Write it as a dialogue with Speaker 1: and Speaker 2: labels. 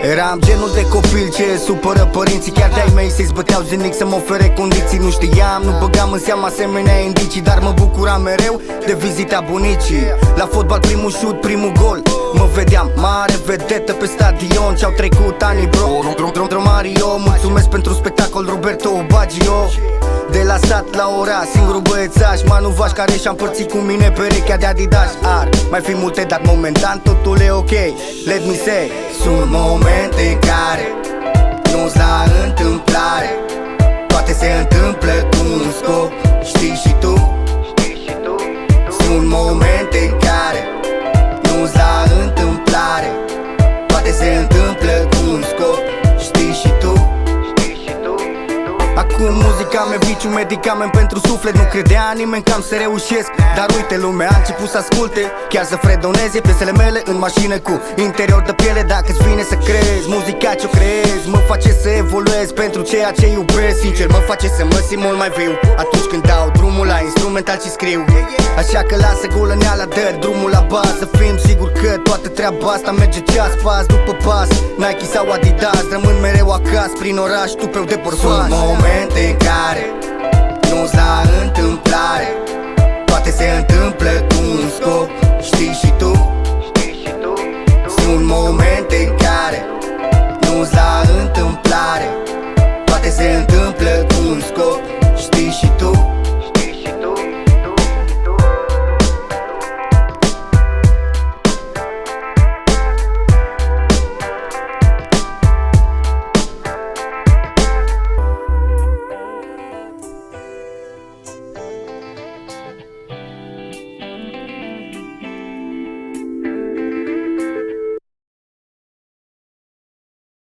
Speaker 1: Eram genul de copil ce supără părinții. Chiar de-ai mei se zbăteau zilnic să mă ofere condiții. Nu știam, nu băgam în seama asemenea indicii, dar mă bucuram mereu de vizita bunicii. La fotbal primul șut, primul gol, mă vedeam mare vedetă pe stadion. Ce-au trecut anii bro, Mario. Mulțumesc pentru spectacol Roberto Baggio. De la sat la ora, singurul băiețaș Manu Vaș care și-a împărțit cu mine perechea de Adidas. Ar mai fi multe, dar momentan totul e ok. Let me say, sunt momente în care nu-s la întâmplare, toate se întâmplă cu un scop, știi și tu. Sunt momente în care nu-s la întâmplare, toate se întâmplă cu un scop, știi și tu. Acum muzica mea viciu, medicament pentru suflet. Nu credea nimeni că am să reușesc, dar uite lumea a început să asculte, chiar să fredoneze piesele mele în mașină cu interior de piele. Dacă-ți vine să crezi, muzica ce-o creez mă face să evoluez pentru ceea ce iubesc. Sincer, mă face să mă simt mult mai viu atunci când dau drumul la instrumental și scriu. Așa că lasă golăneala, dă drumul la bază. Fim sigur că toată treaba asta merge ceas, pas după pas. Nike sau Adidas, rămân mereu acasă prin oraș, tupeu de borfaș. Sunt momente în care nu-s la întâmplare, toate se întâmplă cu un scop, știi